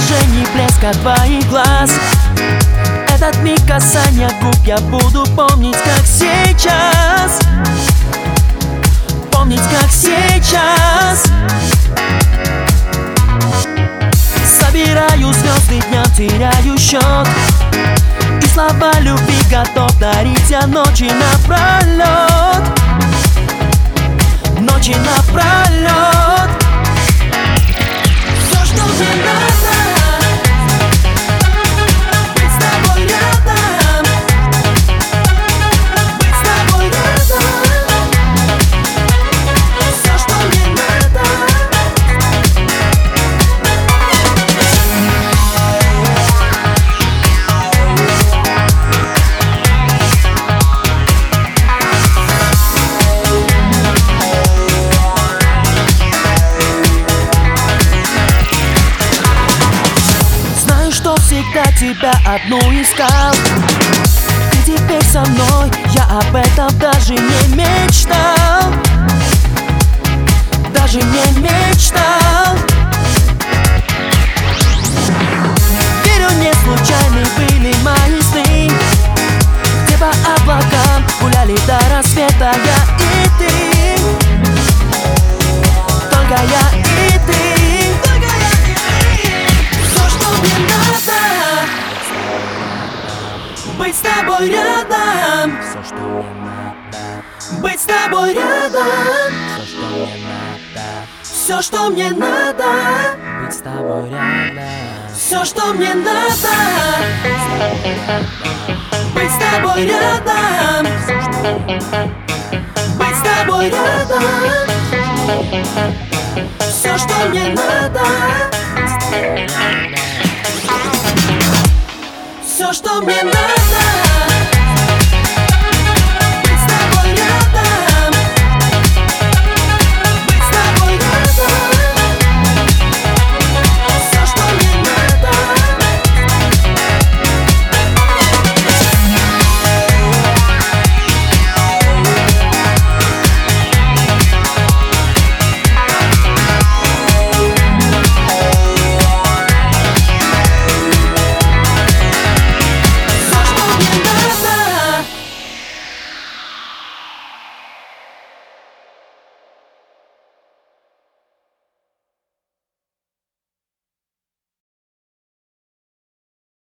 движений, блеска твоих глаз. Этот миг касания губ я буду помнить, как сейчас. Помнить, как сейчас. Собираю звезды днем, теряю счет. И слова любви готов дарить я ночи напролет. Ночи напролет. Все, что мне надо, быть с тобой рядом. Быть с тобой рядом. Все, что мне надо. Всегда тебя одну искал. Ты теперь со мной, я об этом даже не мечтал. Даже не мечтал. Верю, не случайны были мои сны, где по облакам гуляли до рассвета я и ты. Только я и ты. Быть с тобой рядом. Все, что мне надо. Быть с тобой рядом. Все, что мне надо. Все, что мне надо. Быть с тобой рядом. Все, что мне надо. Быть с тобой рядом. Быть с тобой рядом. Все, что мне надо. Все, что мне надо.